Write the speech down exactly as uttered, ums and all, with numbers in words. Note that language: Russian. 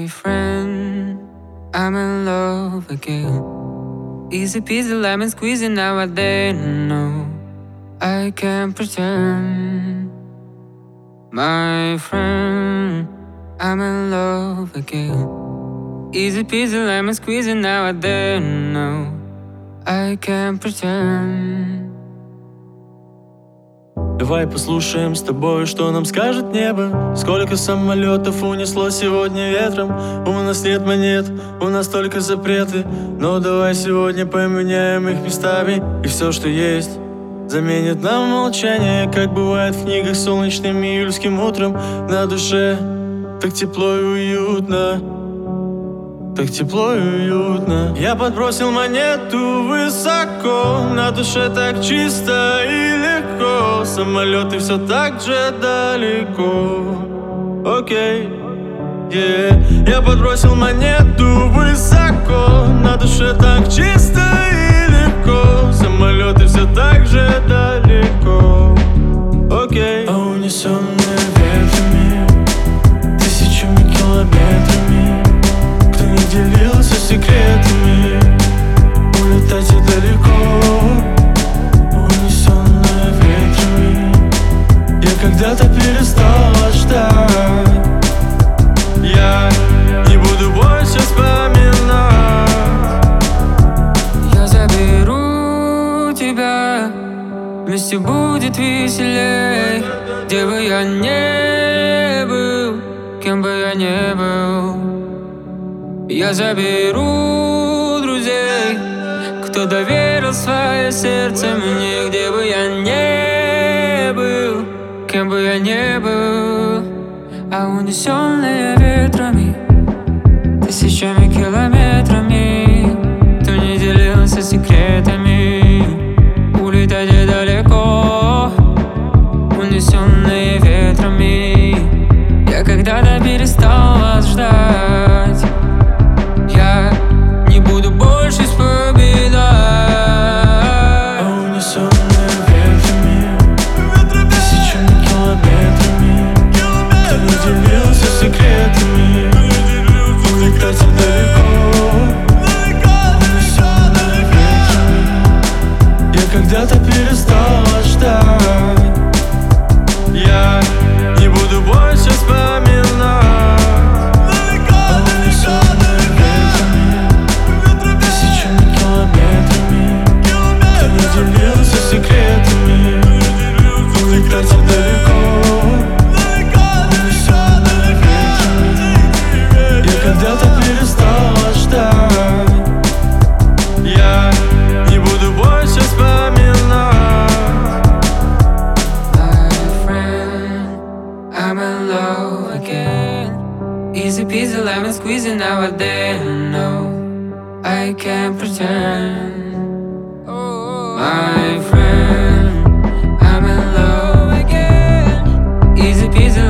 friend, I'm in love again. Easy peasy lemon squeezy nowadays. No, I can't pretend. My friend, I'm in love again. Easy peasy lemon squeezy nowadays. No, I can't pretend. Давай послушаем с тобой, что нам скажет небо. Сколько самолетов унесло сегодня ветром. У нас нет монет, у нас только запреты. Но давай сегодня поменяем их местами. И все, что есть, заменит нам молчание. Как бывает в книгах солнечным июльским утром. На душе так тепло и уютно, так тепло и уютно. Я подбросил монету высоко, на душе так чисто и легко. Самолеты все так же далеко. Окей, okay. yeah. Я подбросил монету высоко, на душе так чисто и легко. Самолеты все так же далеко. Окей, okay. А унесенные ветрами тысячами километрами, кто не делился секретами, улетайте далеко. Унесенная ветрами, я когда-то перестала ждать. Я не буду больше вспоминать. Я заберу тебя, вместе будет веселей. Где бы я не был, кем бы я не был, я заберу друзей, кто доверил свое сердце мне. Где бы я не был, кем бы я не был, а унесенные ветрами тысячами километрами, кто не делился секретами, улетайте далеко. Унесенные ветрами, я когда-то перестал вас ждать. Я не буду больше вспоминать. А унесенные ветрами тысячами километрами, кто не делился секретами, улетайте далеко. Унесенные ветрами, я когда-то перестала ждать. Я не буду больше вспоминать. А унесенные ветрами тысячами километрами, кто не делился секретами, улетайте далеко. Унесенные ветрами, я когда-то перестала ждать. Я не буду больше вспоминать. I'm in love again. Easy peasy lemon squeezy nowadays. No, I can't pretend. My friend, I'm in love again. Easy peasy